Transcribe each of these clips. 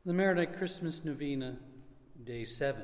The Maronite Christmas Novena, Day 7.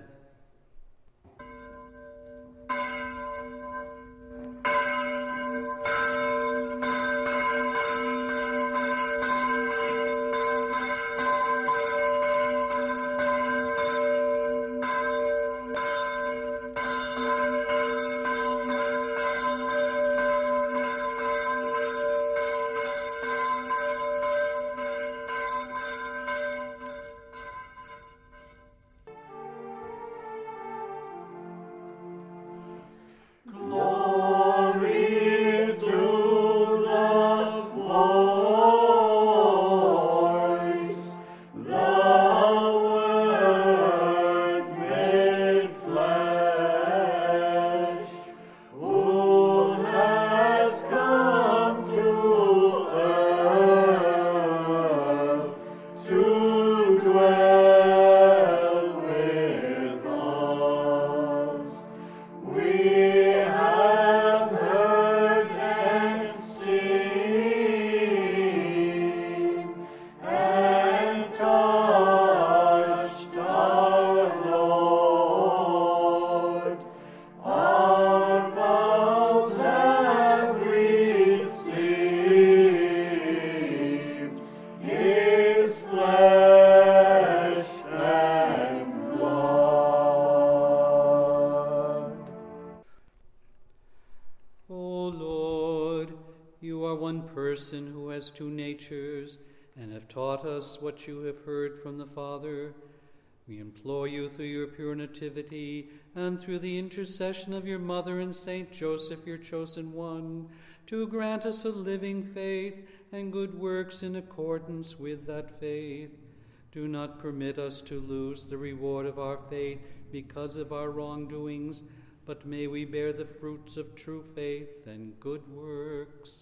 Person who has two natures, and have taught us what you have heard from the Father, we implore you through your pure nativity and through the intercession of your mother and Saint Joseph, your chosen one, to grant us a living faith and good works in accordance with that faith. Do not permit us to lose the reward of our faith because of our wrongdoings, but may we bear the fruits of true faith and good works.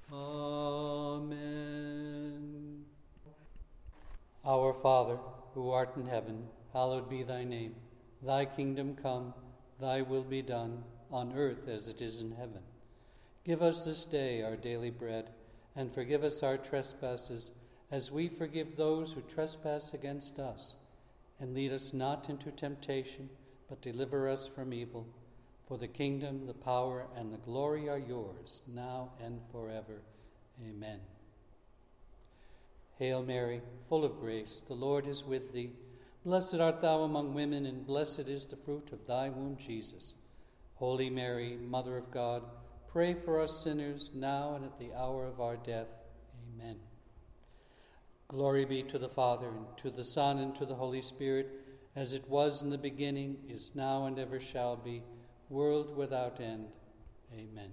Amen. Our Father, who art in heaven, hallowed be thy name. Thy kingdom come, thy will be done, on earth as it is in heaven. Give us this day our daily bread, and forgive us our trespasses, as we forgive those who trespass against us. And lead us not into temptation, but deliver us from evil. For the kingdom, the power, and the glory are yours, now and forever. Amen. Hail Mary, full of grace, the Lord is with thee. Blessed art thou among women, and blessed is the fruit of thy womb, Jesus. Holy Mary, Mother of God, pray for us sinners, now and at the hour of our death. Amen. Glory be to the Father, and to the Son, and to the Holy Spirit, as it was in the beginning, is now, and ever shall be, world without end. Amen.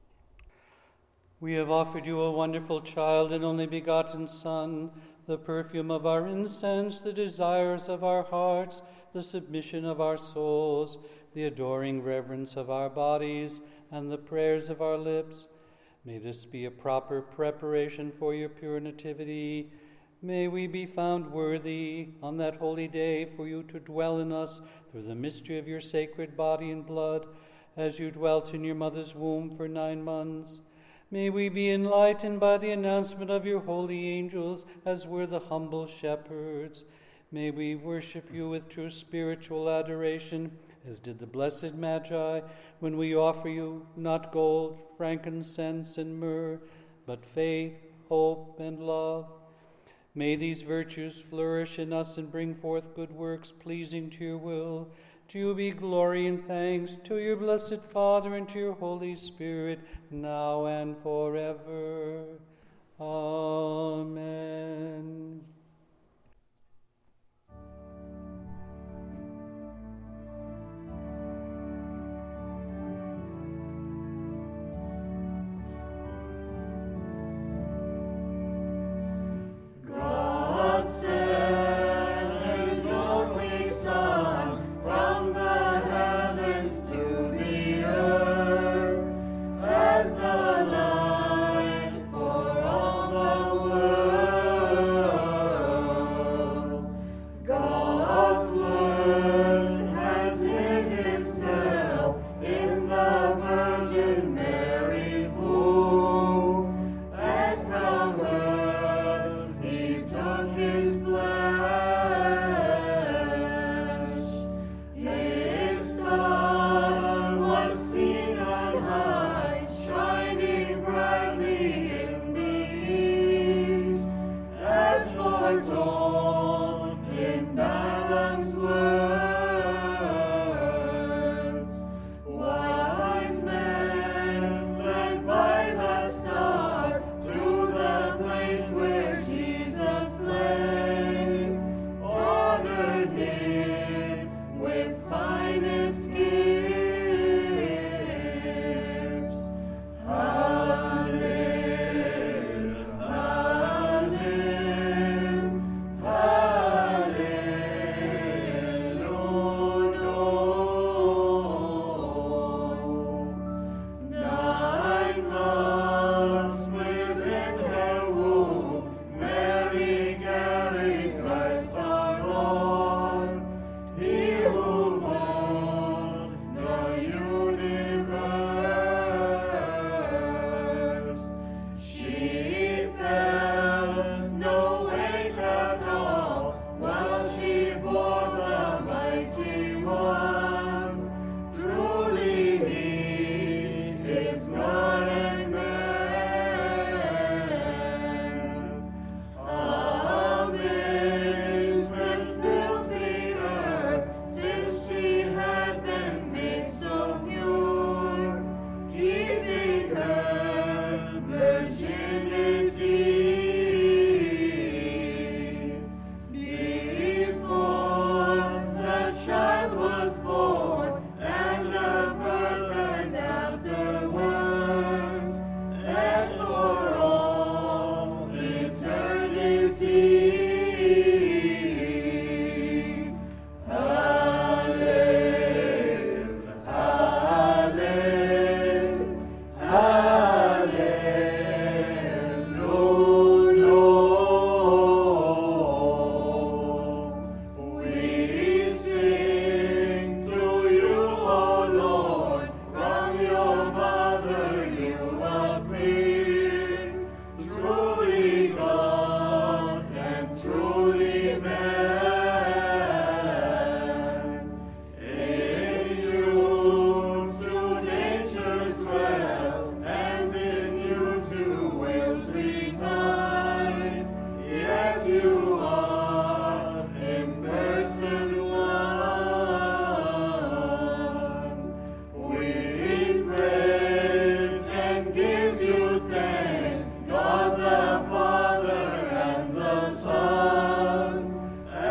We have offered you a wonderful child and only begotten Son, the perfume of our incense, the desires of our hearts, the submission of our souls, the adoring reverence of our bodies, and the prayers of our lips. May this be a proper preparation for your pure nativity. May we be found worthy on that holy day for you to dwell in us through the mystery of your sacred body and blood, as you dwelt in your mother's womb for 9 months. May we be enlightened by the announcement of your holy angels, as were the humble shepherds. May we worship you with true spiritual adoration, as did the blessed Magi, when we offer you not gold, frankincense, and myrrh, but faith, hope, and love. May these virtues flourish in us and bring forth good works pleasing to your will. To you be glory and thanks, to your blessed Father and to your Holy Spirit, now and forever. Amen. God the Father and the Son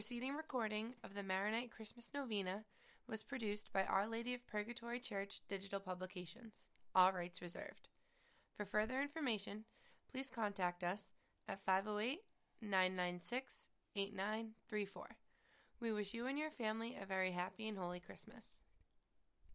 preceding recording of the Maronite Christmas Novena was produced by Our Lady of Purgatory Church Digital Publications. All rights reserved. For further information, please contact us at 508-996-8934. We wish you and your family a very happy and holy Christmas.